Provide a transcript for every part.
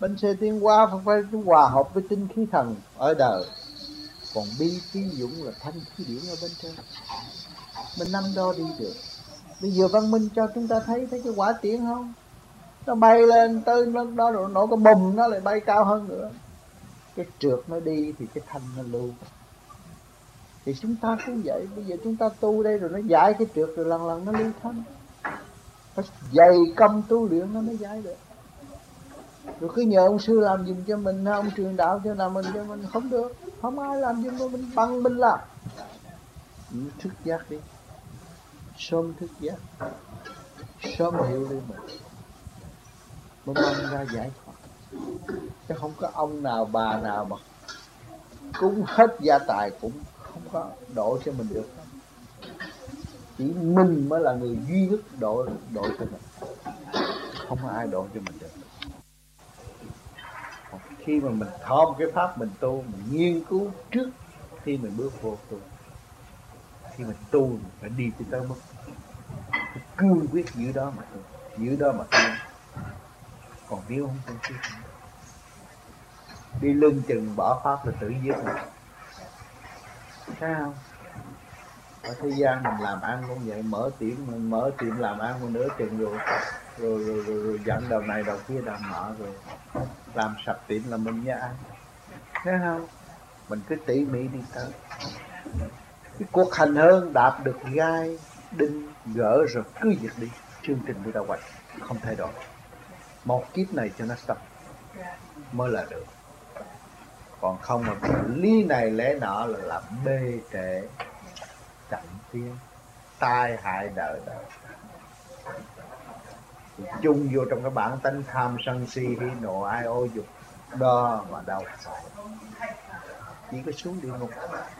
Bánh xe tiến hóa phải hòa hợp với tinh khí thần ở đời. Còn bi trí dũng là thanh khí điển ở bên trên. Mình năm đó đi được. Bây giờ văn minh cho chúng ta thấy cái quả tiễn không? Nó bay lên tới nó nổ cái bùm, nó lại bay cao hơn nữa. Cái trượt nó đi thì cái thanh nó lưu. Thì chúng ta cũng vậy. Bây giờ chúng ta tu đây rồi nó giải cái trượt, rồi lần lần nó lưu thanh. Phải dày công tu luyện nó mới giải được. Rồi cứ nhờ ông sư làm giùm cho mình, ông truyền đạo cho làm mình cho mình, không được. Không ai làm giùm cho mình bằng mình làm. Thức giác đi, sớm thức giác, sớm hiểu đi mình, mới mong ra giải thoát. Chứ không có ông nào bà nào mà cúng hết gia tài cũng không có độ cho mình được. Chỉ mình mới là người duy nhất độ cho mình, không có ai độ cho mình được. Khi mà mình thọ cái pháp mình tu, mình nghiên cứu trước khi mình bước vô tu. Khi mình tu mình phải đi tới mức cương quyết giữ đó mà tu, giữ đó mà tu. Còn nếu không cương quyết, đi lưng chừng bỏ pháp là tự giết mình. Thấy không? Ở thế gian mình làm ăn cũng vậy, mở tiệm làm ăn một nửa chừng rồi dẫn đầu này đầu kia đầu nọ rồi làm sập tiệm là mình nha ăn. Thấy không? Mình cứ tỉ mỉ đi tới. Cái cuộc hành hương đạp được gai đinh gỡ rồi cứ việc đi. Chương trình của ta hoạch không thay đổi. Một kiếp này cho nó xong mới là được. Còn không mà lý này lẽ nọ là làm bê trễ, chậm tiến, tai hại đời đời. Thì chung vô trong cái bản tánh tham sân si hỉ nộ ai ô dục đó mà đau khổ, chỉ có xuống địa ngục.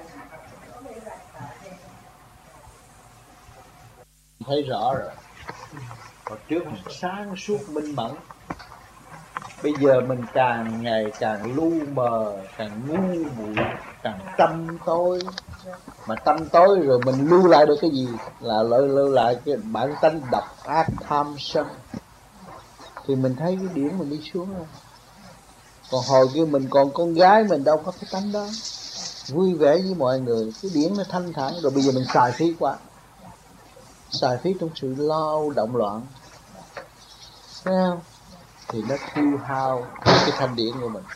Thấy rõ rồi. Hồi trước mình sáng suốt minh mẫn, bây giờ mình càng ngày càng lu mờ, càng ngu muội, càng tâm tối. Mà tâm tối rồi mình lưu lại được cái gì? Là lưu lại cái bản tánh độc ác tham sân. Thì mình thấy cái điển mình đi xuống rồi. Còn hồi kia mình còn con gái mình đâu có cái tánh đó, vui vẻ với mọi người, cái điển nó thanh thản. Rồi bây giờ mình xài phí quá, xài phí trong sự lao động loạn, thấy không? Thì nó tiêu hao cái thanh điển của mình.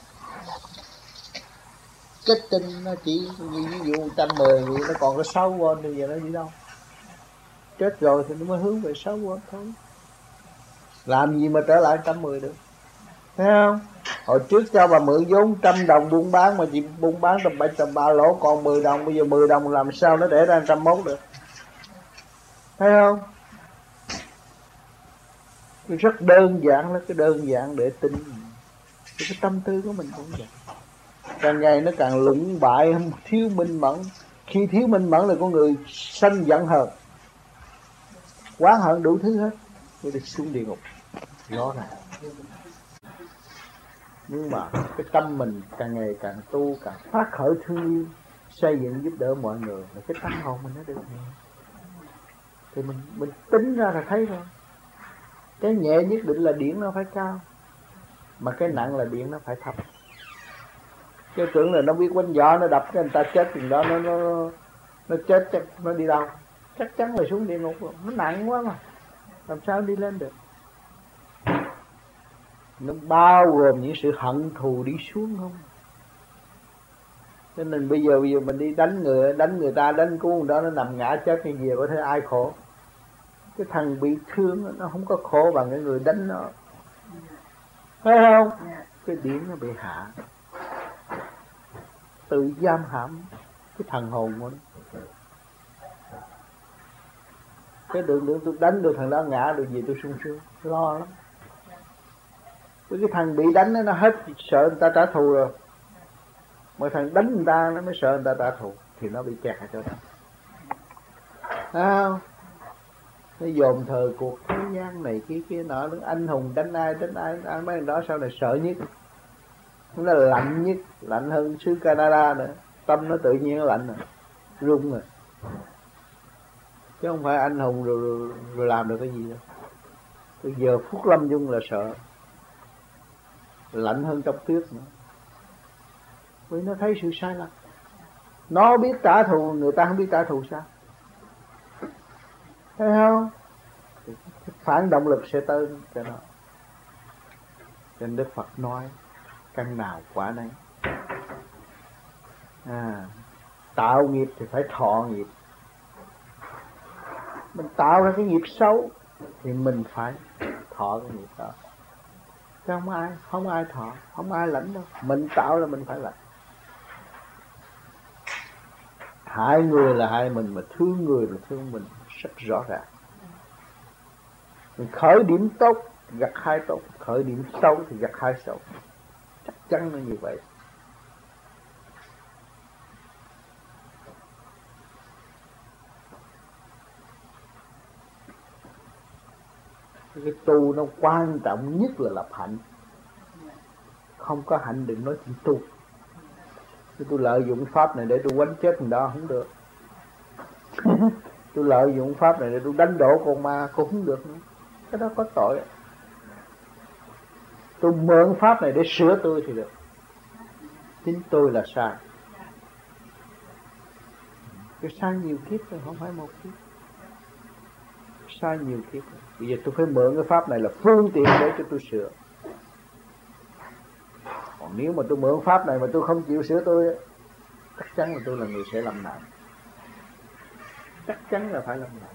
Kết tinh nó chỉ như ví dụ 110 thì nó còn có 6V thì giờ nó đi đâu? Chết rồi thì nó mới hướng về 6V thôi. Làm gì mà trở lại 110 được? Thấy không? Hồi trước cho bà mượn vốn 100 đồng buôn bán mà chị buôn bán tầm 7 tầm 3 lỗ còn 10 đồng, bây giờ 10 đồng làm sao nó để ra 101 được? Thấy không? Rất đơn giản, là cái đơn giản để tin. Cái tâm tư của mình cũng vậy. Càng ngày nó càng lũng bại, thiếu minh mẫn. Khi thiếu minh mẫn là con người sanh giận hờn, oán hận đủ thứ hết, rồi được xuống địa ngục. Rõ ràng. Nhưng mà cái tâm mình càng ngày càng tu, càng phát khởi thương yêu, xây dựng giúp đỡ mọi người, là cái tâm hồn mình nó được nhẹ. Thì mình tính ra là thấy rồi. Cái nhẹ nhất định là điển nó phải cao, mà cái nặng là điển nó phải thấp. Cái tưởng là nó biết quánh gió, nó đập cái người ta chết chừng đó, nó chết chắc nó đi đâu? Chắc chắn là xuống địa ngục rồi. Nó nặng quá mà, làm sao đi lên được? Nó bao gồm những sự hận thù đi xuống không. Cho nên bây giờ mình đi đánh người ta, đánh cứu người đó, nó nằm ngã chết như gì có thể ai khổ? Cái thằng bị thương nó không có khổ bằng cái người đánh nó, thấy không? Cái điển nó bị hạ, tự giam hãm cái thần hồn của nó. Cái đường tôi đánh được thằng đó ngã được gì tôi sung sướng, lo lắm. Cái thằng bị đánh nó hết sợ người ta trả thù rồi, mà thằng đánh người ta nó mới sợ người ta trả thù, thì nó bị kẹt ở chỗ đó. Không? Nó dồn thời cuộc thế gian này kia nọ, nó anh hùng đánh ai mấy thằng đó sau này sợ nhất. Nó lạnh nhất, lạnh hơn xứ Canada nữa. Tâm nó tự nhiên nó lạnh rồi, run rồi. Chứ không phải anh hùng rồi làm được cái gì đâu. Bây giờ phút lâm chung là sợ. lạnh hơn trong tuyết nữa. Vì nó thấy sự sai lầm. Nó biết trả thù, người ta không biết trả thù sao? Thấy không? Phản động lực sẽ tới cho nó. Cho nên Đức Phật nói căn nào quả nấy. Tạo nghiệp thì phải thọ nghiệp. Mình tạo ra cái nghiệp xấu thì mình phải thọ cái nghiệp đó. Chứ không ai thọ, không ai lãnh đâu. Mình tạo là mình phải lãnh. Hại người là hại mình, mà thương người là thương mình, rất rõ ràng. Mình khởi điểm tốt gặt hai tốt, khởi điểm xấu thì gặt hai xấu, chắc chắn là như vậy. Cái tu nó quan trọng nhất là lập hạnh. Không có hạnh đừng nói chuyện tu. Tôi lợi dụng pháp này để tôi quánh chết người đó không được. Tôi lợi dụng pháp này để tôi đánh đổ con ma cũng không được nữa. Cái đó có tội. Tôi mượn pháp này để sửa tôi thì được. Chính tôi là sai. Tôi sai nhiều kiếp rồi, không phải một kiếp. Sai nhiều kiếp rồi. Bây giờ tôi phải mượn cái pháp này là phương tiện để cho tôi sửa. Còn nếu mà tôi mượn pháp này mà tôi không chịu sửa tôi, chắc chắn là tôi là người sẽ lâm nạn. Chắc chắn là phải lâm nạn.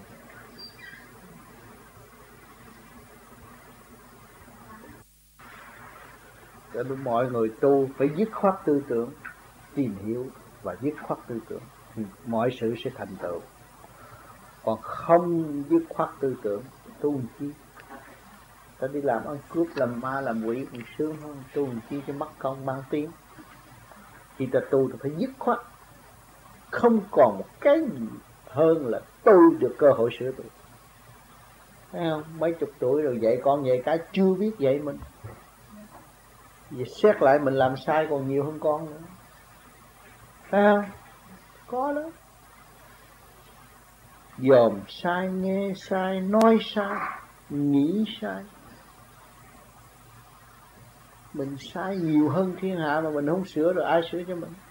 Cho nên mọi người tu phải dứt khoát tư tưởng, tìm hiểu và dứt khoát tư tưởng thì mọi sự sẽ thành tựu. Còn không dứt khoát tư tưởng, tu làm chi? Ta đi làm ăn cướp, làm ma, làm quỷ cũng sướng hơn. Tu làm chi cho mất công mang tiếng. Khi ta tu ta phải dứt khoát. Không còn một cái gì hơn là tôi được cơ hội sửa tôi. Thấy không? Mấy chục tuổi rồi dạy con dạy cái chưa biết dạy mình. Vì xét lại mình làm sai còn nhiều hơn con nữa. Thấy không? Có đó. Dòm sai, nghe sai, nói sai, nghĩ sai. Mình sai nhiều hơn thiên hạ mà mình không sửa rồi ai sửa cho mình?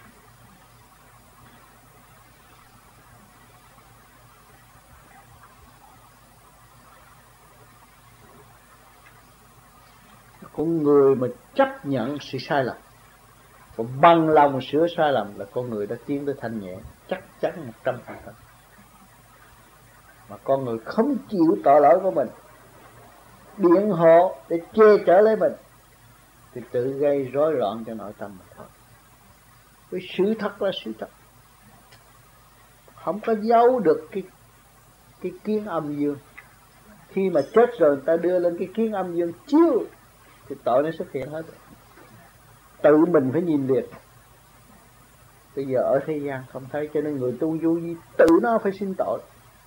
Con người mà chấp nhận sự sai lầm, còn bằng lòng sửa sai lầm là con người đã tiến tới thanh nhẹ, chắc chắn 100%. Mà con người không chịu tội lỗi của mình, biện hộ để che chở lấy mình, thì tự gây rối loạn cho nội tâm mình thôi. Với sự thật là sự thật, không có giấu được cái kiến âm dương. Khi mà chết rồi người ta đưa lên cái kiến âm dương chiếu thì tội nó xuất hiện hết. Tự mình phải nhìn liền. Bây giờ ở thế gian không thấy, cho nên người tu vô vi tự nó phải xin tội.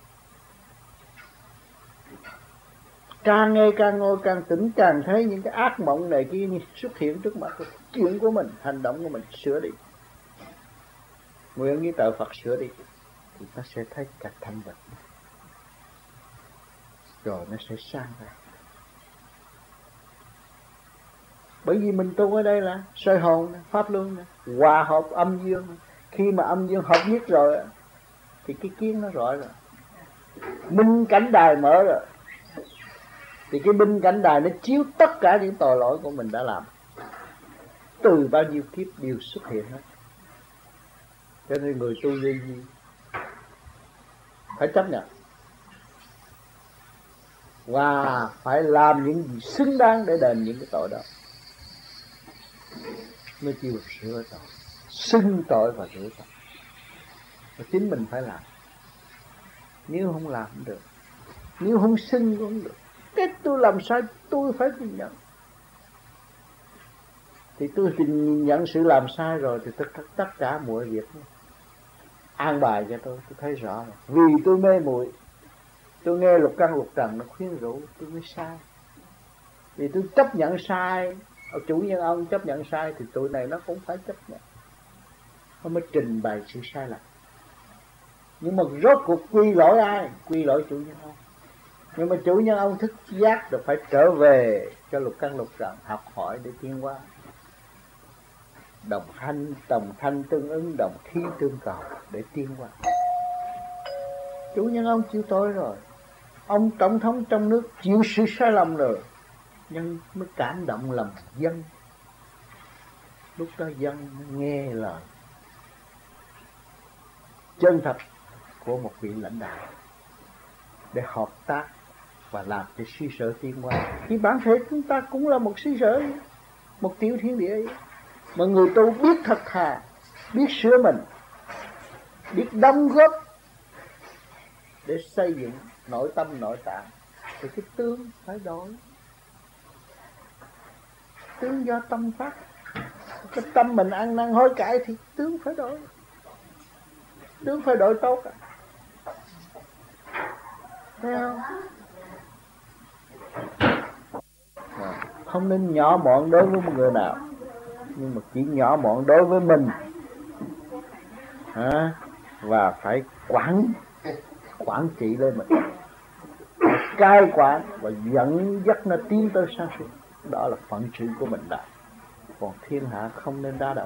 Càng ngày càng ngồi càng tỉnh, càng thấy những cái ác mộng này kia xuất hiện trước mặt. Chuyện của mình, hành động của mình sửa đi. Nguyện với trợ Phật sửa đi thì nó sẽ thấy cả thanh vật. Rồi nó sẽ sang ra. Bởi vì mình tu ở đây là soi hồn, pháp luân, hòa hợp âm dương. Khi mà âm dương hợp nhất rồi thì cái kiến nó rõ rồi. Minh cảnh đài mở rồi. Thì cái minh cảnh đài nó chiếu tất cả những tội lỗi của mình đã làm. Từ bao nhiêu kiếp đều xuất hiện hết. Cho nên người tu vô vi phải chấp nhận. Và phải làm những gì xứng đáng để đền những cái tội đó. Mới chịu sửa tội, xưng tội và sửa tội. Và chính mình phải làm. Nếu không làm không được, nếu không xưng cũng không được. Cái tôi làm sai tôi phải nhìn nhận. Thì tôi nhìn nhận sự làm sai rồi thì tất cả mọi việc an bài cho tôi thấy rõ rồi. Vì tôi mê muội, tôi nghe lục căn lục trần nó khuyên rũ, tôi mới sai. Vì tôi chấp nhận sai, chủ nhân ông chấp nhận sai thì tụi này nó cũng phải chấp nhận. Nó mới trình bày sự sai lầm. Nhưng mà rốt cuộc quy lỗi ai? Quy lỗi chủ nhân ông. Nhưng mà chủ nhân ông thức giác được phải trở về cho lục căn lục trần học hỏi để tiến hóa. Đồng thanh tương ứng, đồng khí tương cầu để tiến hóa. Chủ nhân ông chịu tội rồi, ông tổng thống trong nước chịu sự sai lầm rồi, nhưng mới cảm động lòng dân. Lúc đó dân nghe lời chân thật của một vị lãnh đạo để hợp tác và làm cho suy sở tiến hóa. Thì bản thể chúng ta cũng là một suy sở, một tiểu thiên địa ấy. Mà người tu biết thật thà, biết sửa mình, biết đóng góp để xây dựng nội tâm nội tạng, thì cái tướng phải đổi. Tướng do tâm phát. Cái tâm mình ăn năn hối cải thì tướng phải đổi. Tướng phải đổi tốt. Thấy không? Không nên nhỏ mọn đối với một người nào, nhưng mà chỉ nhỏ mọn đối với mình. Và phải quản trị lên mình, cai quản và dẫn dắt nó tiến tới sáng suốt. Đó là phận sự của mình đã. Còn thiên hạ không nên đa động.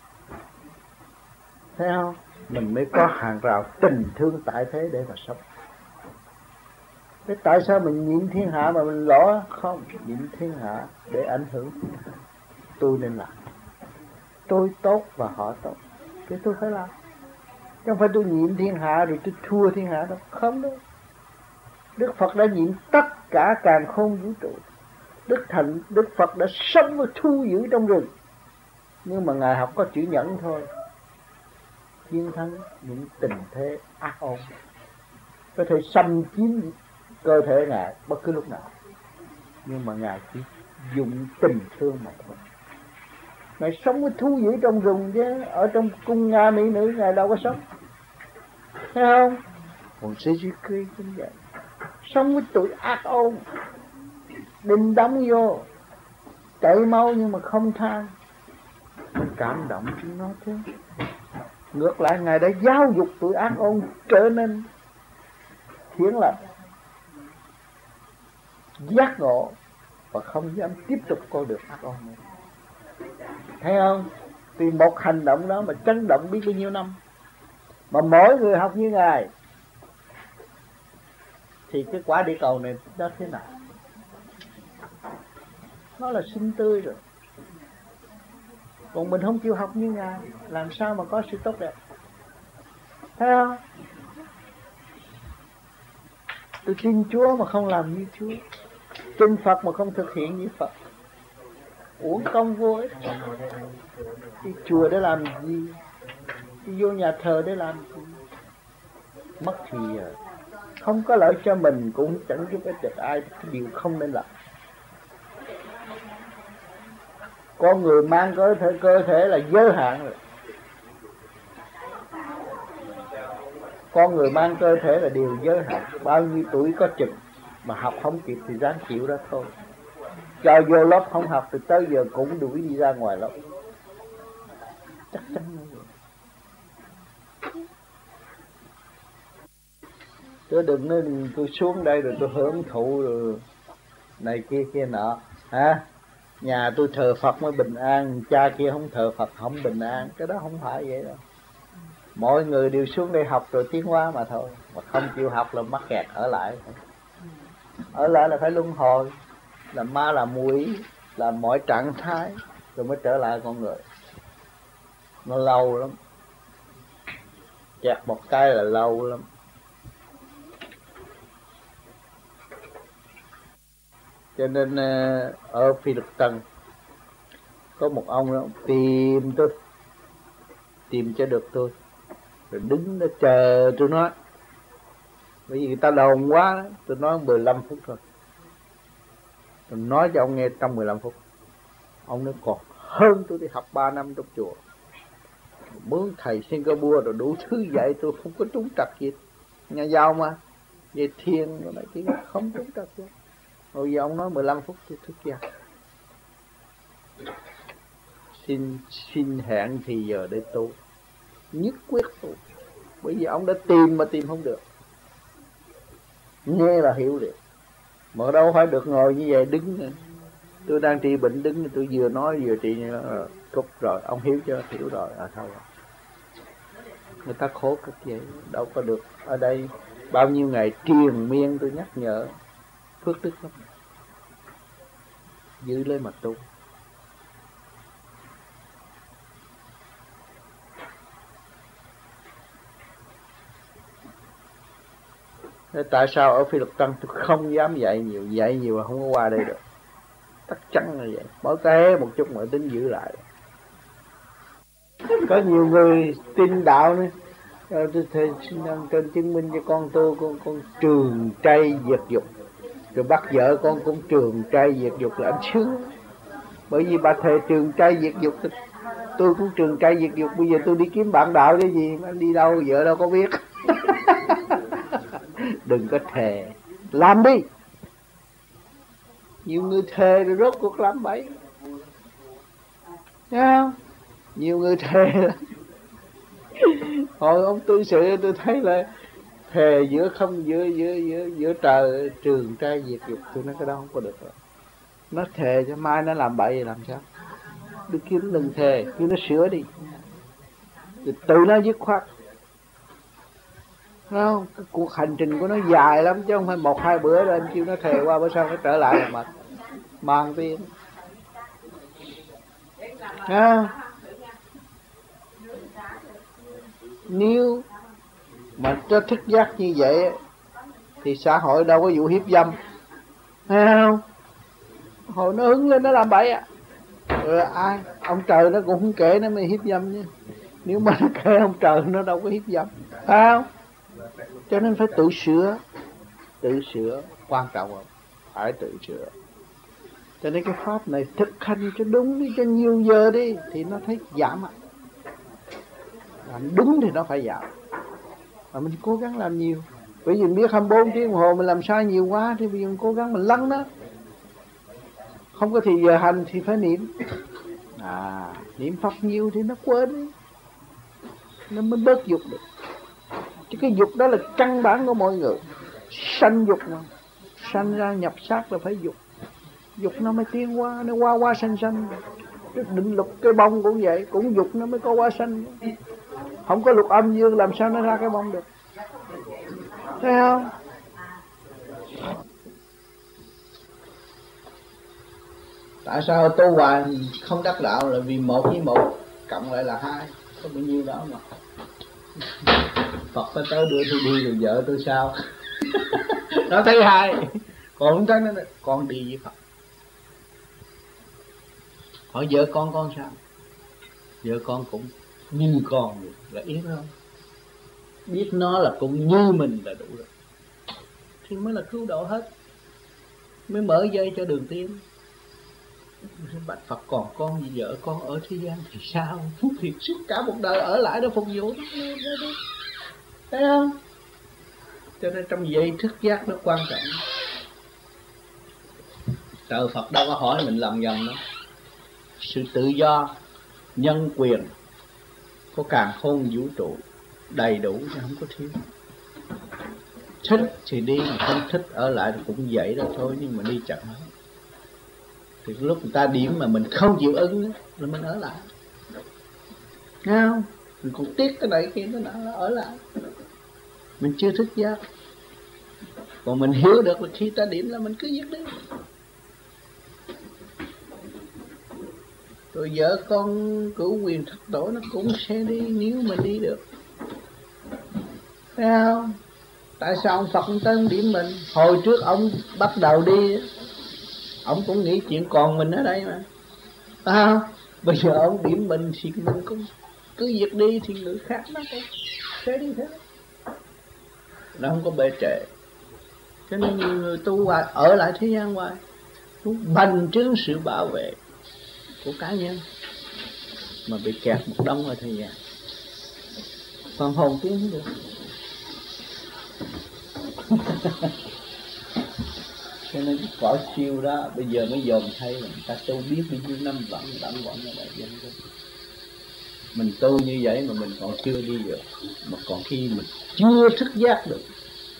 Thấy không? Mình mới có hàng rào tình thương tại thế để mà sống. Thế tại sao mình nhịn thiên hạ mà mình lỗ? Không, nhịn thiên hạ để ảnh hưởng thiên hạ. Tôi nên làm. Tôi tốt và họ tốt, thế tôi phải làm. Không phải tôi nhịn thiên hạ rồi tôi thua thiên hạ đâu. Không đâu. Đức Phật đã nhịn tất cả càn khôn vũ trụ. Đức Phật đã sống và thu giữ trong rừng. Nhưng mà Ngài học có chữ nhẫn thôi. Chiến thắng những tình thế ác ôn, có thể xâm chiếm cơ thể Ngài bất cứ lúc nào. Nhưng mà Ngài chỉ dùng tình thương mà thôi. Ngài sống với thu giữ trong rừng chứ ở trong cung Nga mỹ nữ Ngài đâu có sống. Thấy không? Còn Suzuki cũng vậy. Sống với tụi ác ôn, đinh đóng vô, chạy mau nhưng mà không than. Cảm động chúng nó chứ. Ngược lại Ngài đã giáo dục tụi ác ôn trở nên thiện lành, giác ngộ và không dám tiếp tục con đường ác ôn nữa. Thấy không? Vì một hành động đó mà chấn động biết bao nhiêu năm. Mà mỗi người học như Ngài thì cái quả địa cầu này nó thế nào? Nó là xinh tươi rồi. Còn mình không chịu học như Ngài, làm sao mà có sự tốt đẹp? Thấy không? Tôi tin Chúa mà không làm như Chúa, tin Phật mà không thực hiện như Phật, uổng công vô ích. Đi chùa để làm gì? Đi vô nhà thờ để làm gì? Mất thì không có lợi cho mình, cũng chẳng giúp ích được ai. Cái điều không nên làm. Con người mang cơ thể là giới hạn rồi. Con người mang cơ thể là điều giới hạn. Bao nhiêu tuổi có chừng, mà học không kịp thì ráng chịu đó thôi. Cho vô lớp không học thì tới giờ cũng đuổi đi ra ngoài lớp. Chắc chắn như vậy. Tôi đừng nói tôi xuống đây rồi tôi hưởng thụ rồi này kia nọ. Nhà tôi thờ Phật mới bình an, cha kia không thờ Phật không bình an. Cái đó không phải vậy đâu. Mọi người đều xuống đây học rồi tiến hóa mà thôi. Mà không chịu học là mắc kẹt ở lại. Ở lại là phải luân hồi, làm ma làm muội, làm mọi trạng thái rồi mới trở lại con người. Nó lâu lắm, kẹt một cái là lâu lắm. Cho nên ở Phi Luật Tân có một ông đó tìm cho được tôi, rồi đứng đó chờ tôi nói. Bởi vì người ta đồn quá đó. Tôi nói 15 phút thôi. Tôi nói cho ông nghe trong 15 phút. Ông nói còn hơn tôi đi học 3 năm trong chùa, mướn thầy Singapore rồi đủ thứ dạy tôi không có trúng trặc gì. Nhà giàu mà, về thiền rồi này kia không trúng trặc gì. Rồi giờ ông nói 15 phút tôi thức ra. Xin hẹn thì giờ để tu, nhất quyết tu. Bởi vì ông đã tìm mà tìm không được. Nghe là hiểu được, mà đâu phải được ngồi như vậy đứng nữa. Tôi đang trị bệnh đứng, tôi vừa nói vừa trị cục rồi, ông hiểu chưa? Hiểu rồi, thôi rồi. Người ta khổ cực vậy, đâu có được. Ở đây bao nhiêu ngày triền miên tôi nhắc nhở, phước đức lắm, giữ lấy mà tu. Thế tại sao ở Phi Luật Tân tôi không dám dạy nhiều mà không có qua đây được? Chắc chắn là vậy, mỗi cái một chút mà tính giữ lại. Có nhiều người tin đạo nữa. Tôi trên chứng minh cho con tôi, con trường trai diệt dục, rồi bắt vợ con cũng trường trai diệt dục là anh sướng. Bởi vì bà thề trường trai diệt dục, tôi cũng trường trai diệt dục. Bây giờ tôi đi kiếm bạn đạo cái gì mà đi đâu, vợ đâu có biết. Đừng có thề, làm đi. Nhiều người thề rồi rốt cuộc làm bậy, thấy không? Nhiều người thề lắm. Hồi ông tư sự tôi thấy là thề giữa trời trường trai diệt dục. Tôi nói cái đó không có được rồi. Nó thề cho mai nó làm bậy thì làm sao? Tôi kêu nó đừng thề, kêu nó sửa đi, tự nó dứt khoát. Không, cái cuộc hành trình của nó dài lắm chứ không phải 1-2 bữa rồi anh kêu nó thề qua bữa sau nó trở lại là mệt, mang tiền. Nếu mà cho thức giác như vậy thì xã hội đâu có vụ hiếp dâm, thấy không? Hồi nó hứng lên nó làm bậy à. Rồi ai? Ông trời nó cũng không kể nó mới hiếp dâm chứ. Nếu mà nó kể ông trời nó đâu có hiếp dâm, thấy không? Cho nên phải tự sửa quan trọng không? Phải tự sửa. Cho nên cái pháp này thực hành cho đúng đi, cho nhiều giờ đi thì nó thấy giảm ạ. Làm đúng thì nó phải giảm. Mà mình cố gắng làm nhiều. Bởi vì mình biết 24 tiếng đồng hồ mình làm sai nhiều quá thì bây giờ mình cố gắng mình lắng đó. Không có thì giờ hành thì phải niệm. Niệm Phật nhiều thì nó quên, nó mới bớt dục được. Chứ cái dục đó là căn bản của mọi người. Sanh dục mà, sanh ra nhập xác là phải dục. Dục nó mới tiến hóa, nó qua sanh. Cái định luật cái bông cũng vậy, cũng dục nó mới có qua sanh. Không có luật âm dương làm sao nó ra cái bông được, thấy không? Tại sao tu hoài không đắc đạo là vì 1 với 1 cộng lại là 2, có bao nhiêu đó mà. Phật nó tới đưa tôi đi rồi vợ tôi sao? Nó thấy 2, còn không thấy nó con đi với Phật. Hỏi vợ con sao? Vợ con cũng như con vậy, là yên không? Biết nó là cũng như mình là đủ rồi, thì mới là cứu độ hết, mới mở dây cho đường tiến. Bạch Phật còn con gì vợ con ở thế gian thì sao? Thì suốt cả một đời ở lại đó phục vụ đó, thấy không? Cho nên trong dây thức giác nó quan trọng. Trời Phật đâu có hỏi mình làm vòng đâu. Sự tự do, nhân quyền có càn khôn vũ trụ đầy đủ chứ không có thiếu. Thích thì đi, mà không thích ở lại thì cũng vậy đó thôi, nhưng mà đi chậm hơn. Thì lúc người ta điểm mà mình không chịu ứng là mình ở lại, nghe không? Mình còn tiếc cái này kia nó đã ở lại, mình chưa thức giác. Còn mình hiểu được là khi ta điểm là mình cứ dứt đi. Rồi vợ con cửu quyền thất tổ nó cũng sẽ đi nếu mình đi được, thấy không? Tại sao ông Phật tới điểm mình? Hồi trước ông bắt đầu đi, ông cũng nghĩ chuyện còn mình ở đây mà, phải không? Bây giờ ông điểm mình thì mình cũng cứ việc đi thì người khác nó cũng sẽ đi theo, nó không có bề trễ. Cho nên nhiều người tu hoài ở lại thế gian hoài, bành trướng sự bảo vệ của cá nhân mà bị kẹt một đống ở thời gian, còn hồn tiến không được. Cho nên cái cõi siêu đó bây giờ mới dòm thấy là người ta tu biết bao nhiêu năm vẫn ở đại dân đó. Mình tu như vậy mà mình còn chưa đi được, mà còn khi mình chưa thức giác được,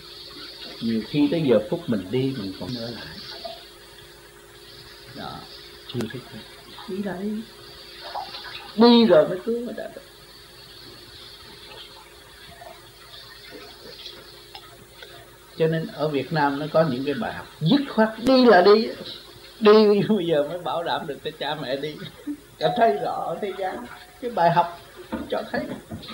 nhiều khi tới giờ phút mình đi mình còn ở lại đó. chưa thức được. Đi lại đi rồi mới cứu người ta được. Cho nên ở Việt Nam nó có những cái bài học dứt khoát, đi là đi, đi bây giờ mới bảo đảm được cho cha mẹ đi. Cho thấy rõ ở thế gian cái bài học cho thấy.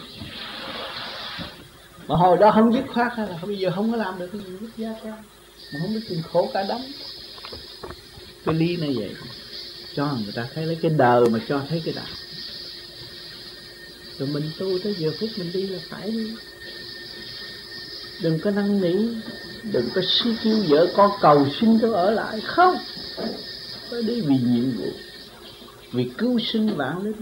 Mà hồi đó không dứt khoát hay là bây giờ không có làm được cái gì dứt giá ra, mà không biết chịu khổ cả đống. Cái lý này vậy, cho người ta thấy lấy cái đời mà cho thấy cái đạo. Rồi mình tu tới giờ phút mình đi là phải đi. Đừng có năn nỉ, đừng có kêu vợ con cầu xin tôi ở lại. Không, phải đi vì nhiệm vụ, vì cứu sinh vạn linh,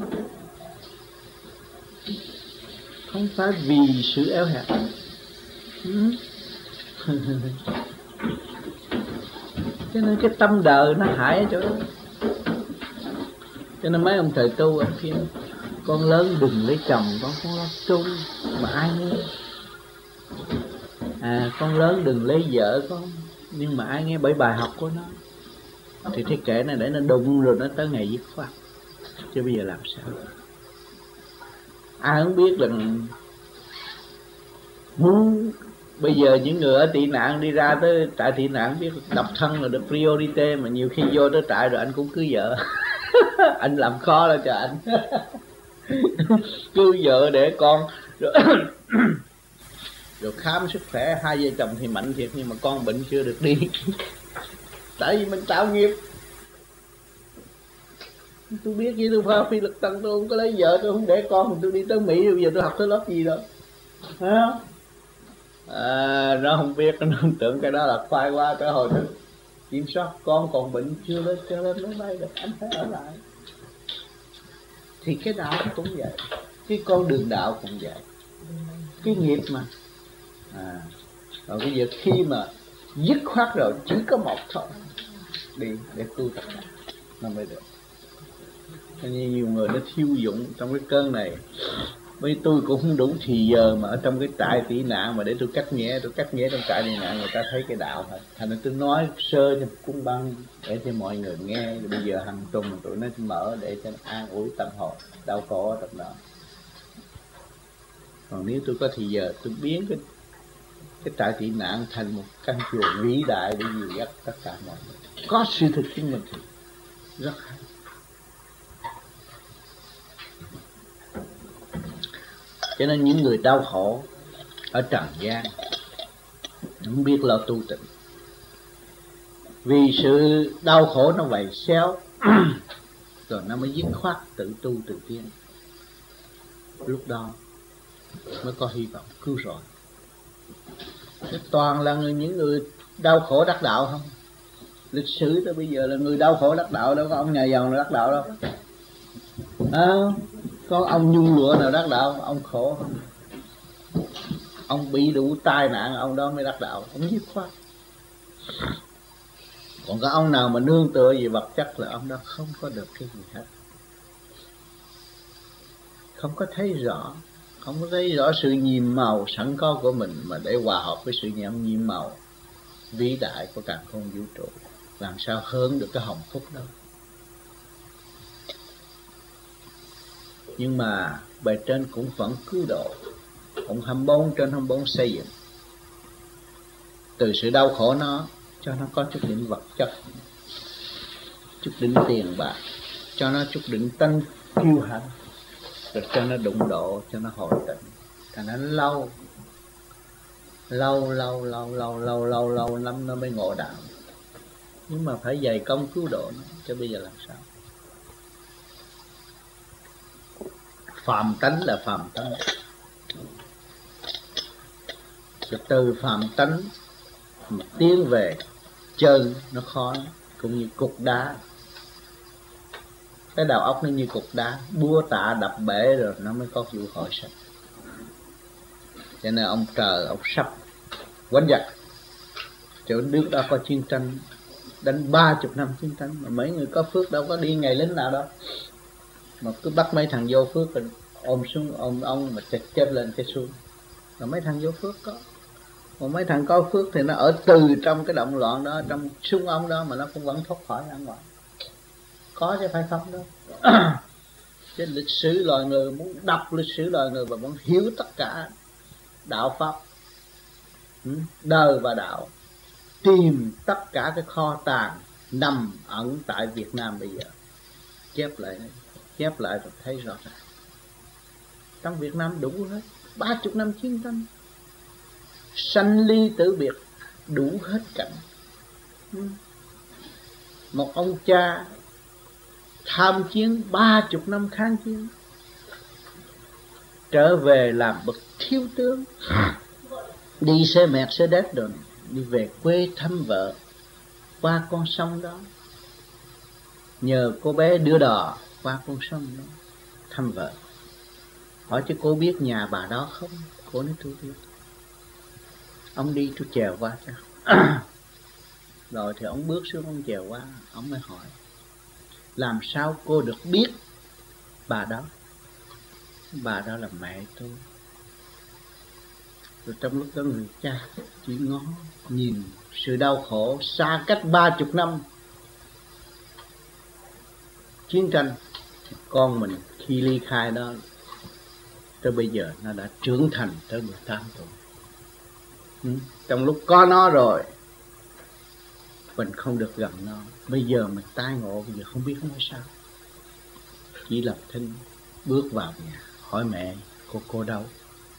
không phải vì sự eo hẹp. Cho nên cái tâm đời nó hại ở chỗ đó. Cho nên mấy ông thầy tu ở kia, con lớn đừng lấy chồng, con lo tu mà ai nghe. Con lớn đừng lấy vợ con, nhưng mà ai nghe bởi bài học của nó. Thì thế kệ này để nó đụng rồi nó tới ngày dứt khoát. Chứ bây giờ làm sao? Ai không biết là muốn bây giờ những người ở tị nạn đi ra tới trại tị nạn biết độc thân là được priority, mà nhiều khi vô tới trại rồi anh cũng cưới vợ. Anh làm khó đó cho anh. Cưới vợ để con rồi, rồi khám sức khỏe, hai vợ chồng thì mạnh thiệt nhưng mà con bệnh chưa được đi. Tại vì mình tạo nghiệp. Tôi biết với tôi pha phi lực tăng, tôi không có lấy vợ, tôi không để con, tôi đi tới Mỹ, bây giờ tôi học tới lớp gì đâu. Phải không? Nó không biết, nó tưởng cái đó là khoai qua tới hồi thức kiểm soát con còn bệnh chưa lên, cho lên máy bay được, anh phải ở lại. Thì cái đạo cũng vậy, cái con đường đạo cũng vậy, cái nghiệp mà. Rồi bây giờ khi mà dứt khoát rồi chỉ có một thôi, đi để tu tập nó mới được. Cho nên nhiều người nó thiêu dụng trong cái cơn này. Với tôi cũng không đủ thì giờ mà ở trong cái trại tị nạn mà để tôi cắt nghĩa trong trại tị nạn người ta thấy cái đạo thôi. Thành ra tôi nói sơ cho cuốn băng để cho mọi người nghe. Rồi bây giờ hàng tuần tụi nó mở để cho nó an ủi tâm hồn đau khổ ở trong đó. Còn nếu tôi có thì giờ tôi biến cái trại tị nạn thành một căn chùa vĩ đại để dìu dắt tất cả mọi người. Có sự thực chứng minh thì rất hay. Cho nên những người đau khổ ở trần gian không biết lo tu tịnh, vì sự đau khổ nó vầy xéo rồi nó mới dứt khoát tự tu tự tiến. Lúc đó mới có hy vọng cứu rỗi. Toàn là những người đau khổ đắc đạo không? Lịch sử tới bây giờ là người đau khổ đắc đạo, đâu có ông nhà giàu nào đắc đạo đâu. Có ông nhung lụa nào đắc đạo, ông khổ không? Ông bị đủ tai nạn, ông đó mới đắc đạo, ông dứt khoát. Còn có ông nào mà nương tựa về vật chất là ông đó không có được cái gì hết. Không có thấy rõ, không có thấy rõ sự nhiệm màu sẵn có của mình mà để hòa hợp với sự nhiệm màu vĩ đại của càn khôn vũ trụ. Làm sao hơn được cái hồng phúc đó. Nhưng mà bề trên cũng vẫn cứu độ, cũng 24/24 xây dựng. Từ sự đau khổ nó, cho nó có chút đỉnh vật chất, chút đỉnh tiền bạc, cho nó chút đỉnh tánh kiêu hãnh, rồi cho nó đụng độ, cho nó hồi tịnh. Thành nó lâu lắm nó mới ngộ đạo. Nhưng mà phải dày công cứu độ nó, chứ bây giờ làm sao? Phàm tánh là phàm tánh, rồi từ phàm tánh mà tiến về chân nó khó, cũng như cục đá. Cái đầu óc nó như cục đá, búa tạ đập bể rồi nó mới có vụ hồi sinh. Cho nên ông trời ông sắp quánh giặc, chỗ nước đó có chiến tranh, đánh 30 năm chiến tranh mà mấy người có phước đâu có đi ngày lính nào đâu, mà cứ bắt mấy thằng vô phước rồi ôm xuống ôm ông mà chết lên chết xuống. Rồi mấy thằng vô phước có, còn mấy thằng có phước thì nó ở từ trong cái động loạn đó, trong súng ống đó mà nó cũng vẫn thoát khỏi ra ngoài. có chứ phải không đâu. Cái lịch sử loài người, muốn đọc lịch sử loài người và muốn hiểu tất cả đạo pháp, đời và đạo, tìm tất cả cái kho tàng nằm ẩn tại Việt Nam bây giờ, chép lại rồi thấy rõ ràng. Trong Việt Nam đủ hết, 30 năm chiến tranh, sanh ly tử biệt, đủ hết cảnh. Một ông cha tham chiến 30 năm kháng chiến, trở về làm bậc thiếu tướng, đi xe Mercedes rồi đi về quê thăm vợ qua con sông đó, nhờ cô bé đưa đò qua con sông đó thăm vợ. Hỏi chứ cô biết nhà bà đó không? Cô nói tôi biết. Ông đi tôi chèo qua cho. Rồi thì ông bước xuống, ông chèo qua, ông mới hỏi làm sao cô được biết bà đó? Bà đó là mẹ tôi. Rồi trong lúc đó người cha chỉ ngó nhìn sự đau khổ xa cách 30 năm chiến tranh. Con mình khi ly khai đó tới bây giờ nó đã trưởng thành tới 18 tuổi. Trong lúc có nó rồi mình không được gần nó. Bây giờ mình tai ngộ, bây giờ không biết nói sao. Chỉ lập thinh bước vào nhà hỏi mẹ cô đâu?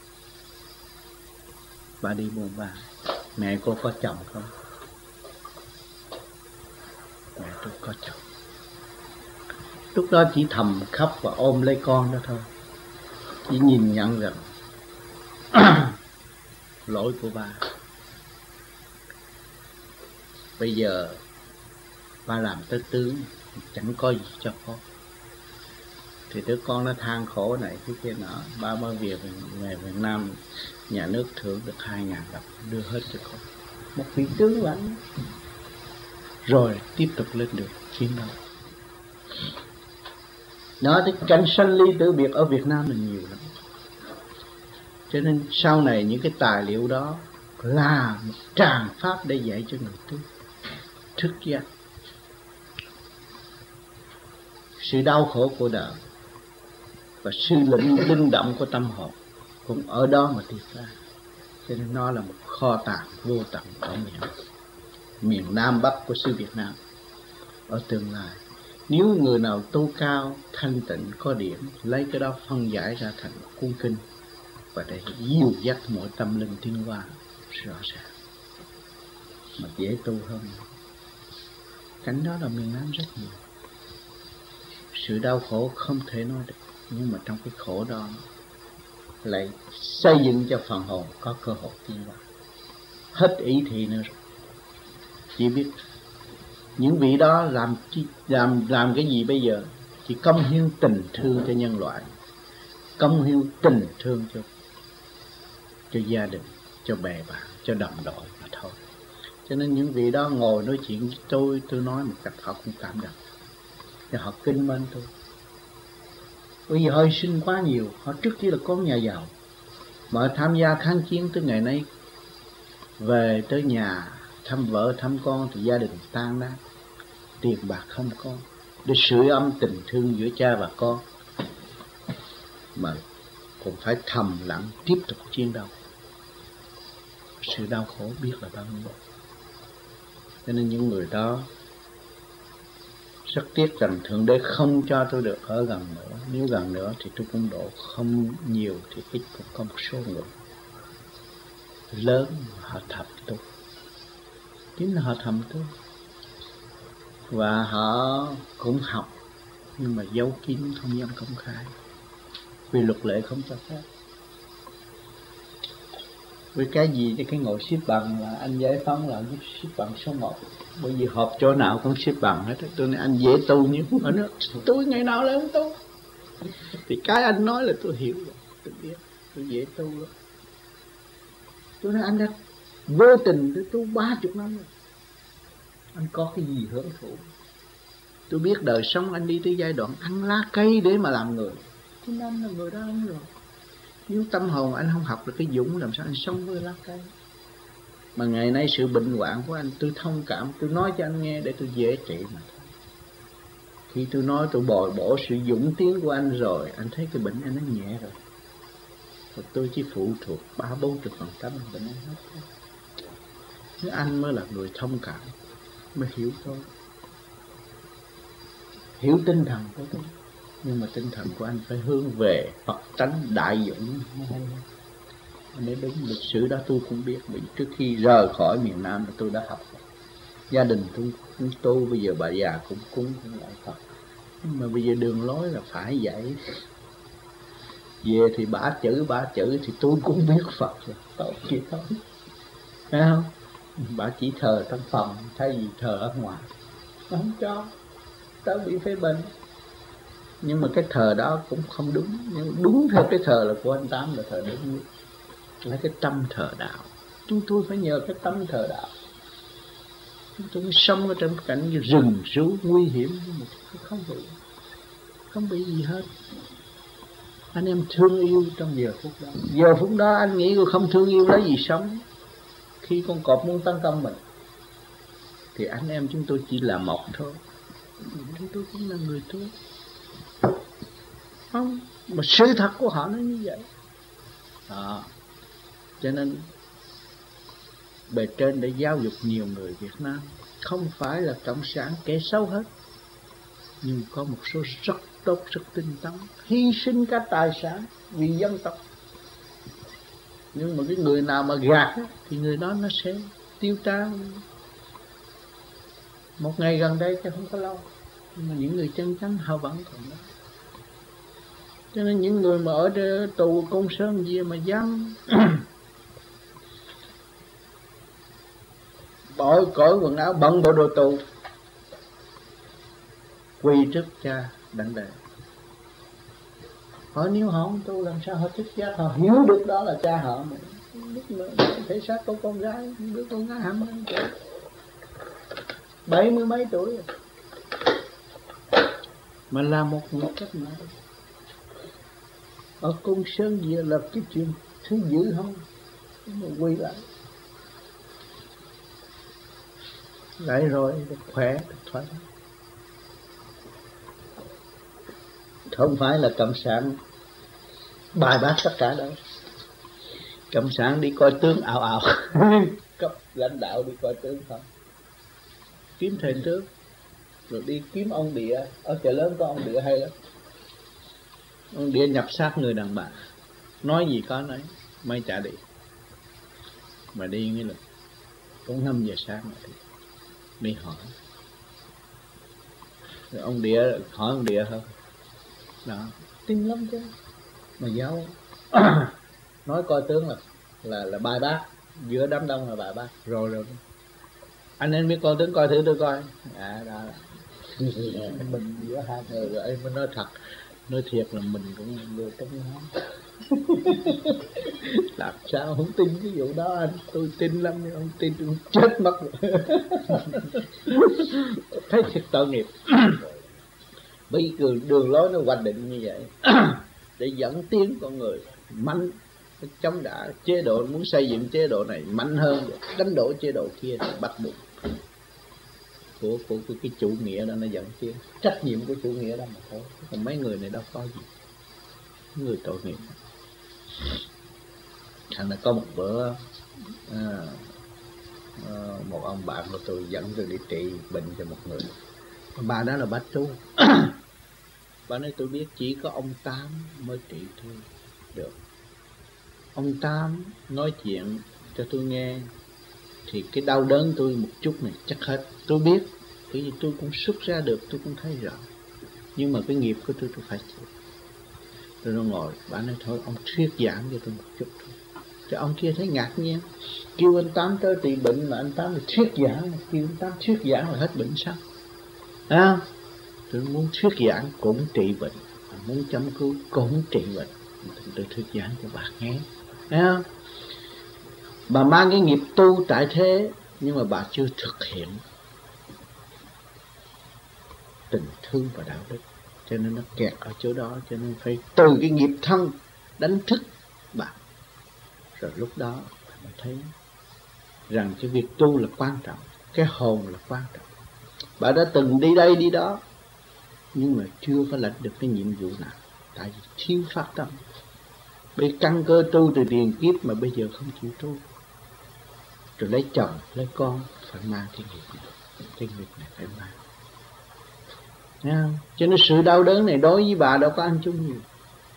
Bà đi buôn ba. Mẹ cô có chồng không? Mẹ tôi có chồng. Lúc đó chỉ thầm khóc và ôm lấy con đó thôi. Chỉ nhìn nhận rằng lỗi của ba. Bây giờ ba làm tới tướng chẳng có gì cho con. Thì đứa con nó than khổ này cái kia nọ. Ba mới về Việt Nam, nhà nước thưởng được 2.000 đồng đưa hết cho con. Một vị tướng lãnh. Rồi tiếp tục lên đường chiến đấu. Nói tới cảnh sanh ly tử biệt ở Việt Nam là nhiều lắm. Cho nên sau này những cái tài liệu đó là một tràng pháp để dạy cho người tu thức giác. Sự đau khổ của đời và sự linh động của tâm hồn cũng ở đó mà tiết ra. Cho nên nó là một kho tàng vô tận ở miền Nam Bắc của xứ Việt Nam. Ở tương lai, nếu người nào tu cao, thanh tịnh, có điểm, lấy cái đó phân giải ra thành một cuốn kinh và để dìu dắt mỗi tâm linh tiến hóa rõ ràng mà dễ tu hơn. Cảnh đó là miền Nam rất nhiều. Sự đau khổ không thể nói được, nhưng mà trong cái khổ đó lại xây dựng cho phần hồn có cơ hội tiến hóa. Hết ý thị nữa rồi. Chỉ biết những vị đó làm cái gì bây giờ? Chỉ cống hiến tình thương cho nhân loại, cống hiến tình thương cho gia đình, cho bè bạn, cho đồng đội mà thôi. Cho nên những vị đó ngồi nói chuyện với tôi nói một cách họ cũng cảm động. Thì họ kinh mến tôi. Bởi vì họ hy sinh quá nhiều. Họ trước kia là con nhà giàu, mà họ tham gia kháng chiến tới ngày nay, về tới nhà thăm vợ thăm con thì gia đình tan nát, tiền bạc không có, để sưởi ấm tình thương giữa cha và con, mà cũng phải thầm lặng tiếp tục chiến đấu. Sự đau khổ biết là bao nhiêu. Cho nên những người đó rất tiếc rằng Thượng Đế không cho tôi được ở gần nữa. Nếu gần nữa thì tôi cũng độ không nhiều thì ít cũng có một số người lớn họ thầm tu. Chính là họ thầm tu. Và họ cũng học, nhưng mà giấu kín không dám công khai, vì luật lệ không cho phép. Vì cái gì cho cái ngồi xếp bằng là anh Giải Phóng là xếp bằng số 1. Bởi vì họp chỗ nào cũng xếp bằng hết. Tôi nói anh dễ tu như ở nước. Tôi ngày nào lại không tu. Thì cái anh nói là tôi hiểu rồi. Tôi biết, tôi dễ tu lắm. Tôi nói anh đã vô tình tôi tu 30 năm rồi. Anh có cái gì hưởng thụ? Tôi biết đời sống anh đi tới giai đoạn ăn lá cây để mà làm người. Thế nên là người đó ăn rồi. Nếu tâm hồn anh không học được cái dũng, làm sao anh sống với lá cây? Mà ngày nay sự bệnh hoạn của anh tôi thông cảm, tôi nói cho anh nghe để tôi dễ trị mà thôi. Khi tôi nói tôi bồi bổ sự dũng tiến của anh rồi, anh thấy cái bệnh anh nó nhẹ rồi. Và tôi chỉ phụ thuộc 30-40% bệnh anh hết. Nếu anh mới là người thông cảm, mới hiểu tôi, hiểu tinh thần của tôi. Nhưng mà tinh thần của anh phải hướng về Phật tánh đại dũng mới hay. Nếu đúng lịch sử đó tôi cũng biết. Bởi trước khi rời khỏi miền Nam là tôi đã học. Gia đình tôi cũng tu, bây giờ bà già cũng cúng cũng lại Phật. Nhưng mà bây giờ đường lối là phải dạy. Về thì bả chữ thì tôi cũng biết Phật rồi. Tốt vậy thôi. Thấy không? Bà chỉ thờ trong phòng thay vì thờ ở ngoài. Nó không cho. Tớ bị phê bình. Nhưng mà cái thờ đó cũng không đúng. Nhưng đúng theo cái thờ là của anh Tám là thờ đúng nhất. Là cái tâm thờ đạo. Chúng tôi phải nhờ cái tâm thờ đạo. Chúng tôi sống ở trong cảnh như rừng rú nguy hiểm. Nhưng mà không bị gì hết. Anh em thương yêu trong giờ phút đó. Giờ phút đó anh nghĩ không thương yêu lấy gì sống. Khi con cọp muốn tấn công mình thì anh em chúng tôi chỉ là một thôi. Chúng tôi cũng là người tốt. Không, mà sự thật của họ nó như vậy. Cho nên bề trên để giáo dục nhiều người Việt Nam. Không phải là cộng sản kẻ xấu hết. Nhưng có một số rất tốt, rất tinh tấn, hy sinh cả tài sản vì dân tộc. Nhưng mà cái người nào mà gạt thì người đó nó sẽ tiêu tan. Một ngày gần đây chứ không có lâu. Nhưng mà những người chân chánh họ vẫn còn đó. Cho nên những người mà ở tù Côn Sơn gì mà dám bỏ cởi quần áo bận bộ đồ tù, quỳ trước cha đảnh lễ. Họ nếu họ không tu làm sao họ thích giác, họ hiểu được đó là cha họ mà. Thể xác của con gái, đứa con gái 20 tuổi, 70 mấy tuổi rồi. Mà là một người cách mạng. Ở Côn Sơn gì là cái chuyện thứ dữ không? Mà quỳ lại rồi được khỏe, được thoải mái. Không phải là cộng sản bài bác tất cả đâu. Cộng sản đi coi tướng ảo ảo. Cấp lãnh đạo đi coi tướng không? Kiếm thầy tướng, rồi đi kiếm ông địa. Ở chợ lớn có ông địa hay lắm. Ông địa nhập xác người đàn bà, nói gì có nói, mấy chả đi. Mà đi nghĩa là cũng 5 giờ sáng mà đi hỏi. Rồi ông địa hỏi ông địa thôi. Đó, tin lắm chứ. Mà giáo nói coi tướng là bài bác, giữa đám đông là bài bác. Rồi anh em biết coi tướng, coi thử tôi coi. Đó là mình giữa hai người rồi em mới nói thật, nói thiệt là mình cũng vừa trong nhóm. Làm sao không tin cái vụ đó anh? Tôi tin lắm nhưng không tin tôi chết mất rồi. Thấy thiệt tội nghiệp. Bởi vì đường lối nó hoạch định như vậy để dẫn tiến con người mạnh, chống đả chế độ, muốn xây dựng chế độ này mạnh hơn, đánh đổ chế độ kia thì bắt buộc của cái chủ nghĩa đó nó dẫn tiến, trách nhiệm của chủ nghĩa đó mà thôi. Còn mấy người này đâu có gì, người tội nghiệp. Thành ra có một bữa một ông bạn của tôi dẫn tôi đi trị bệnh cho một người. Bà đó là bác tu. Bà nói tôi biết chỉ có ông Tám mới trị thôi được. Ông Tám nói chuyện cho tôi nghe thì cái đau đớn tôi một chút này chắc hết. Tôi biết, bởi vì tôi cũng xuất ra được, tôi cũng thấy rõ. Nhưng mà cái nghiệp của tôi phải chịu. Tôi nó ngồi, bà nói thôi ông thuyết giảng cho tôi một chút thôi. Thì ông kia thấy ngạc nhiên, kêu anh Tám tới trị bệnh mà anh Tám thì thuyết giảng, kêu anh Tám thuyết giảng là hết bệnh sao? À, tôi muốn thuyết giảng cũng trị bệnh, muốn chăm cứu cũng trị bệnh. Tôi thuyết giảng cho bà nghe. Thấy không? Bà mang cái nghiệp tu tại thế, nhưng mà bà chưa thực hiện tình thương và đạo đức, cho nên nó kẹt ở chỗ đó. Cho nên phải từ cái nghiệp thân đánh thức bà. Rồi lúc đó bà thấy rằng cái việc tu là quan trọng, cái hồn là quan trọng. Bà đã từng đi đây đi đó, nhưng mà chưa có lãnh được cái nhiệm vụ nào, tại vì thiếu phát tâm. Bị căn cơ tu từ tiền kiếp mà bây giờ không chịu tu, rồi lấy chồng lấy con phải mang cái nghiệp này, cái nghiệp này phải mang. Thấy không? Cho nên sự đau đớn này đối với bà đâu có ăn chung nhiều.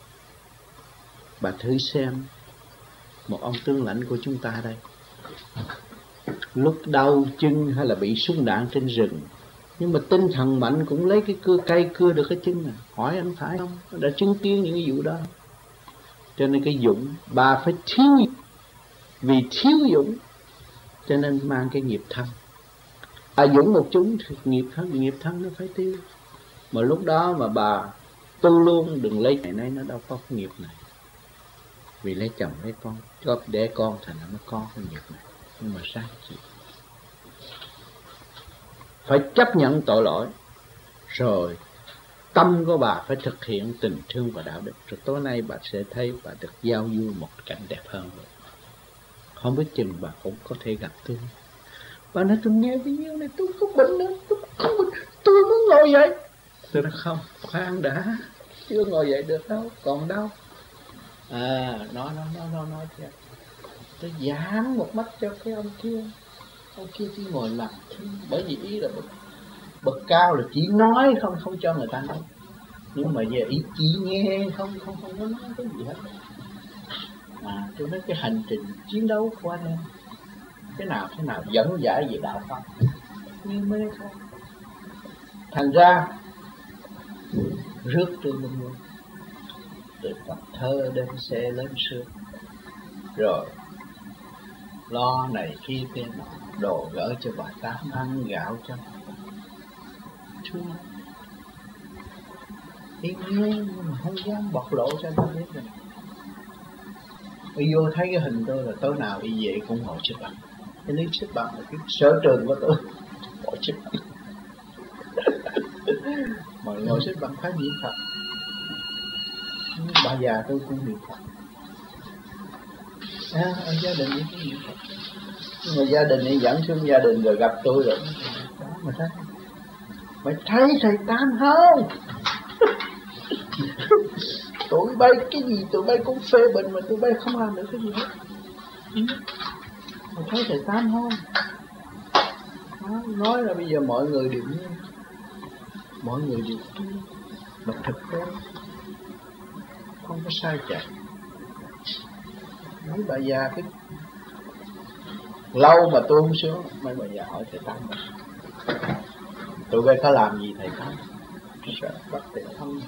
Bà thử xem một ông tướng lãnh của chúng ta đây, lúc đau chân hay là bị súng đạn trên rừng, nhưng mà tinh thần mạnh cũng lấy cái cây cưa được cái chân này. Hỏi anh phải không? Đã chứng kiến những cái vụ đó. Cho nên cái dũng, bà phải thiếu, vì thiếu dũng cho nên mang cái nghiệp thân. Dũng một chút thì nghiệp thân nó phải tiêu. Mà lúc đó mà bà tu luôn, đừng lấy ngày nay nó đâu có cái nghiệp này. Vì lấy chồng lấy con, cho để con thành nó có cái nghiệp này. Nhưng mà sao chị? Phải chấp nhận tội lỗi, rồi tâm của bà phải thực hiện tình thương và đạo đức. Rồi tối nay bà sẽ thấy bà được giao du một cảnh đẹp hơn rồi. Không biết chừng bà cũng có thể gặp tôi. Bà nói tôi nghe bao nhiêu này, tôi có bệnh nữa, tôi không bệnh, tôi muốn ngồi dậy. Tôi nói không, khoan đã, chưa ngồi dậy được đâu, còn đâu. Nói chứ. Tôi giảm một mắt cho cái ông kia chỉ ngồi làm. Bởi vì ý là bậc cao là chỉ nói không cho người ta nói. Nhưng mà về ý chỉ nghe không có nói cái gì hết. Tôi nói cái hành trình chiến đấu của anh em thế nào dẫn giải về đạo Pháp như mê không. Thành ra rước tôi lên luôn, từ tập thơ đến xe lên sương, rồi lo này kia kia nọ, đồ gỡ cho bà Tám ăn gạo cho thương. Thì nghe nhưng mà không dám bộc lộ cho nó biết rồi. Đi vô thấy cái hình tôi là tối nào đi về cũng ngồi xếp bằng. Cái lý xếp bằng là cái sở trường của tôi, ngồi xếp bằng. Mà ngồi xếp bằng phải niệm Phật. Bà già tôi cũng niệm Phật. Ở gia đình cũng niệm Phật. Nhưng mà gia đình này dẫn xuống gia đình rồi gặp tôi rồi. Mà thấy, mày thấy thầy Tám không? Tụi bay cái gì tụi bay cũng phê bình mà tụi bay không làm được cái gì hết. Mày thấy thầy Tám không? Nói là bây giờ mọi người đều nghe, mọi người đều tu, mà thực tế không có sai chạy. Mấy bà già cái lâu mà tôi không xuống, mấy bà già hỏi thầy Tám tụi bay có làm gì thầy Tám? Sợ bắt thầy Tám.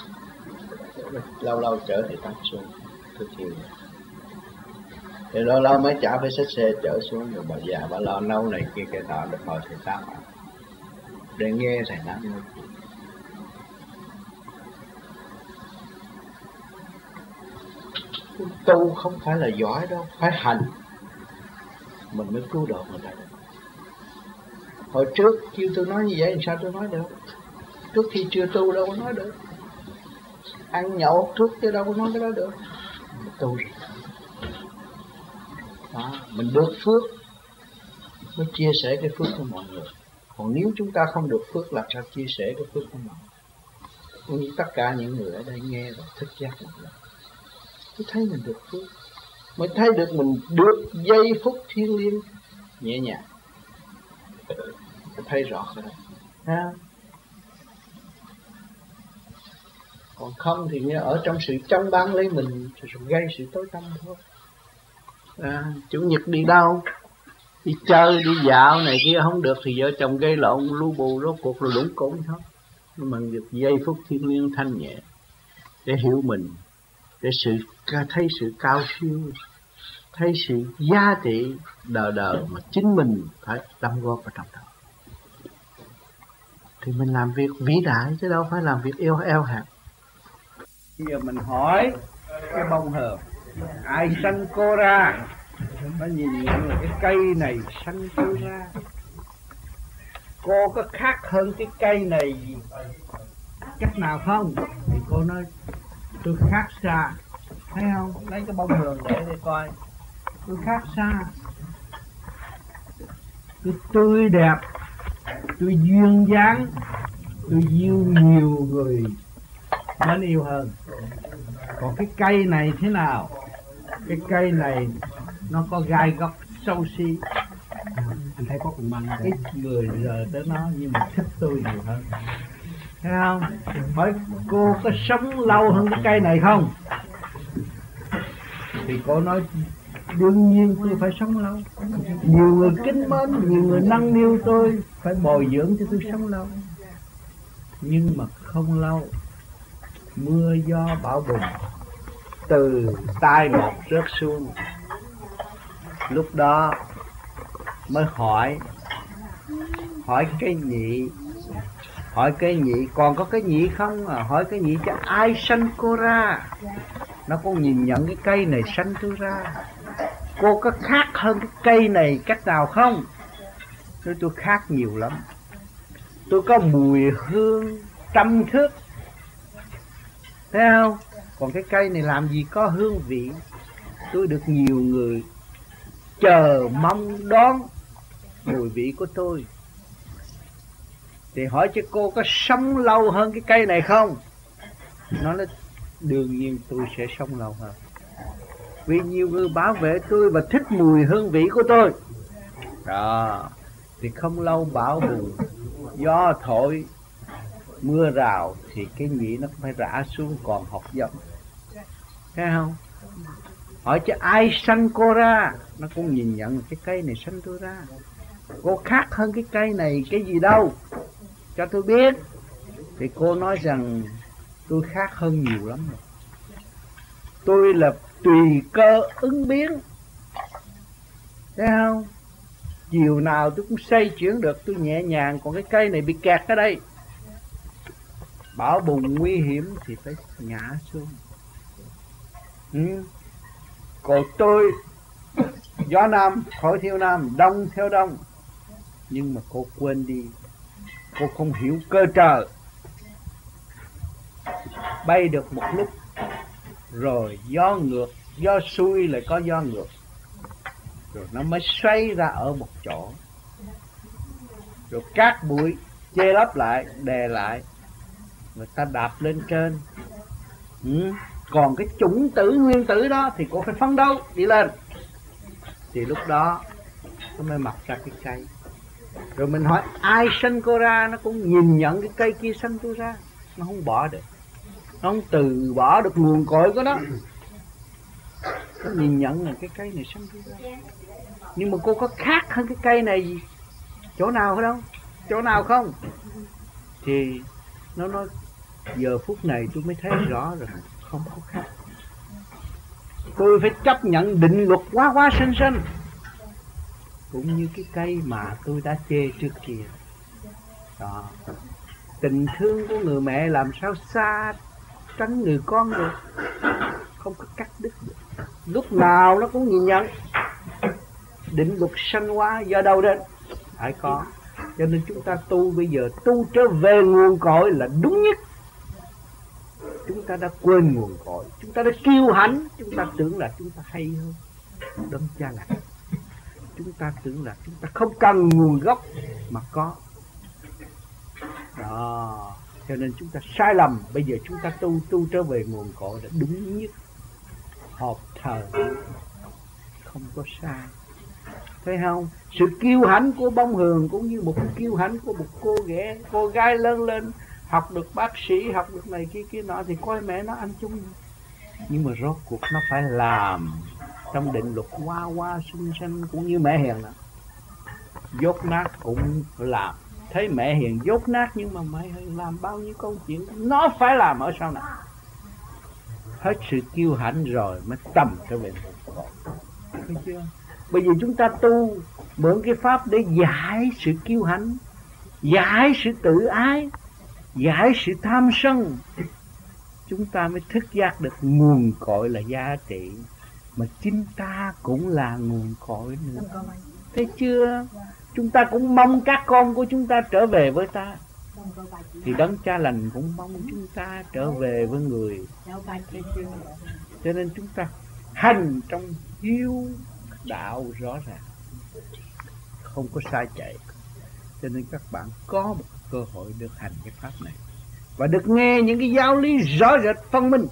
Lâu chở thầy Tám xuống tôi chiều. Thì lâu mới chả phải xách xe chở xuống. Rồi bà già bà lo nấu này kia cái nọ được hỏi thầy Tám để nghe thầy Tám nói chuyện. Tu không phải là giỏi đâu, phải hành mình mới cứu độ người ta được. Hồi trước kêu tôi nói như vậy sao tôi nói được? Trước khi chưa tu đâu có nói được. Ăn nhậu trước chứ đâu có nói cái đó được. Mình tu rồi đó, mình được phước mới chia sẻ cái phước của mọi người. Còn nếu chúng ta không được phước làm sao chia sẻ cái phước của mọi người? Tất cả những người ở đây nghe và thức giác một lần, tôi thấy mình được phước, mới thấy được mình được giây phút thiêng liêng nhẹ nhàng. Tôi thấy rõ rồi ha. Còn không thì nghe ở trong sự trong bán lấy mình rồi gây sự tối tăm thôi. Chủ nhật đi đâu, đi chơi đi dạo này kia không được thì vợ chồng gây lộn lu bù rốt cuộc rồi lũng củng thôi. Nhưng mà được giây phút thiêng liêng thanh nhẹ để hiểu mình, để thấy sự cao siêu, thấy sự giá trị đời mà chính mình phải đóng góp vào trong đó. Thì mình làm việc vĩ đại chứ đâu phải làm việc eo hạt. Bây giờ mình hỏi cái bông hờm, ai sanh cô ra? Nó nhìn nhận là cái cây này sanh cô ra. Cô có khác hơn cái cây này cách nào không? Thì cô nói tôi khác xa. Thấy không? Lấy cái bông hờm để coi. Tôi khác xa. Tôi tươi đẹp, tôi duyên dáng, tôi yêu nhiều người mến yêu hơn. Còn cái cây này thế nào? Cái cây này nó có gai góc sâu xí. Anh thấy có cùng băng Ít người giờ tới nó nhưng mà thích tôi nhiều hơn. Thấy không? Hỏi cô có sống lâu hơn cái cây này không? Thì cô nói đương nhiên tôi phải sống lâu. Nhiều người kính mến, nhiều người nâng niu tôi, phải bồi dưỡng cho tôi sống lâu. Nhưng mà không lâu, mưa gió bão bùng từ tai một rớt xuống. Lúc đó mới hỏi cái nhị, hỏi cái nhị còn có cái nhị không à? Hỏi cái nhị cho ai sanh cô ra? Nó cũng nhìn nhận cái cây này sanh tôi ra. Cô có khác hơn cái cây này cách nào không? Tôi khác nhiều lắm. Tôi có mùi hương trăm thước, thấy không? Còn cái cây này làm gì có hương vị. Tôi được nhiều người chờ mong đón mùi vị của tôi. Thì hỏi cho cô có sống lâu hơn cái cây này không? Nó nói đương nhiên tôi sẽ sống lâu hơn. Vì nhiều người bảo vệ tôi và thích mùi hương vị của tôi. Đó, thì không lâu bão bùng, gió thổi, mưa rào thì cái nhị nó phải rã xuống còn học giống. Thấy không? Hỏi cho ai sanh cô ra? Nó cũng nhìn nhận cái cây này sanh tôi ra. Cô khác hơn cái cây này cái gì đâu, cho tôi biết. Thì cô nói rằng tôi khác hơn nhiều lắm rồi. Tôi là tùy cơ ứng biến, thấy không? Chiều nào tôi cũng xoay chuyển được, tôi nhẹ nhàng. Còn cái cây này bị kẹt ở đây, bão bùng nguy hiểm thì phải ngã xuống. Còn tôi gió nam thổi theo nam, đông theo đông. Nhưng mà cô quên đi, cô không hiểu cơ trời. Bay được một lúc rồi gió ngược, gió xuôi lại có gió ngược, rồi nó mới xoay ra ở một chỗ. Rồi cát bụi che lấp lại, đè lại, người ta đạp lên trên. Còn cái chủng tử nguyên tử đó thì cô phải phấn đấu đi lên. Thì lúc đó nó mới mọc ra cái cây. Rồi mình hỏi ai sanh cô ra? Nó cũng nhìn nhận cái cây kia sanh tôi ra. Nó không bỏ được, nó không từ bỏ được nguồn cội của nó. Nó nhìn nhận là cái cây này sanh tôi ra. Nhưng mà cô có khác hơn cái cây này gì? Chỗ nào đâu? Chỗ nào không? Thì nó nói giờ phút này tôi mới thấy rõ rồi, không có khác. Tôi phải chấp nhận định luật hóa hóa sinh sinh, cũng như cái cây mà tôi đã chê trước kia. Đó. Tình thương của người mẹ làm sao xa tránh người con được, không có cắt đứt được. Lúc nào nó cũng nhìn nhận định luật sanh hóa do đâu đến phải có. Cho nên chúng ta tu bây giờ, tu trở về nguồn cội là đúng nhất. Chúng ta đã quên nguồn cội, chúng ta đã kiêu hãnh, chúng ta tưởng là chúng ta hay hơn đấng cha lành. Chúng ta tưởng là chúng ta không cần nguồn gốc mà có. Đó, cho nên chúng ta sai lầm. Bây giờ chúng ta tu trở về nguồn cội là đúng nhất, hợp thời, không có sai. Thấy không? Sự kiêu hãnh của bông hường cũng như một kiêu hãnh của một cô gái lớn lên, học được bác sĩ, học được này kia nọ thì coi mẹ nó ăn chung. Nhưng mà rốt cuộc nó phải làm trong định luật hoa hoa sinh sinh, cũng như mẹ Hiền đó. Dốt nát cũng làm. Thấy mẹ Hiền dốt nát nhưng mà mẹ Hiền làm bao nhiêu công chuyện nó phải làm ở sau này. Hết sự kiêu hãnh rồi mới tầm trở về. Thấy chưa? Bây giờ chúng ta tu mượn cái pháp để giải sự kiêu hãnh, giải sự tự ái, giải sự tham sân. Chúng ta mới thức giác được nguồn cội là giá trị, mà chính ta cũng là nguồn cội nữa. Thấy chưa? Chúng ta cũng mong các con của chúng ta trở về với ta, thì đấng cha lành cũng mong chúng ta trở về với người. Thấy chưa? Cho nên chúng ta hành trong hiếu đạo rõ ràng, không có sai chạy. Cho nên các bạn có một cơ hội được hành cái pháp này và được nghe những cái giáo lý rõ rệt phân minh,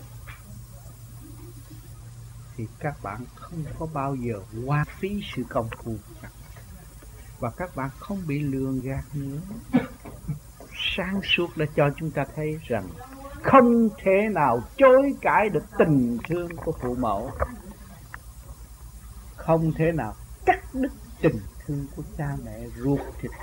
thì các bạn không có bao giờ hoa phí sự công phu và các bạn không bị lường gạt nữa. Sáng suốt đã cho chúng ta thấy rằng không thể nào chối cãi được tình thương của phụ mẫu, không thể nào cắt đứt tình thương của cha mẹ ruột thịt.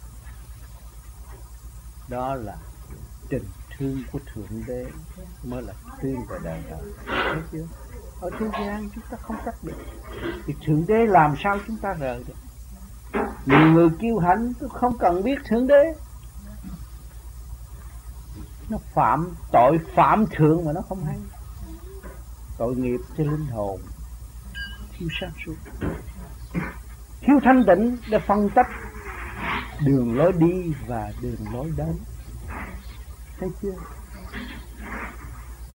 Đó là tình thương của Thượng Đế mới là thương về đời đời. Thấy chưa? Ở thế gian chúng ta không cắt được, thì Thượng Đế làm sao chúng ta rời được? Nhiều người kiêu hãnh tôi không cần biết Thượng Đế, nó phạm tội phạm thượng mà nó không hay, tội nghiệp cho linh hồn, thiếu sáng suốt, thiếu thanh tịnh để phân tách đường lối đi và đường lối đến. Thấy chưa?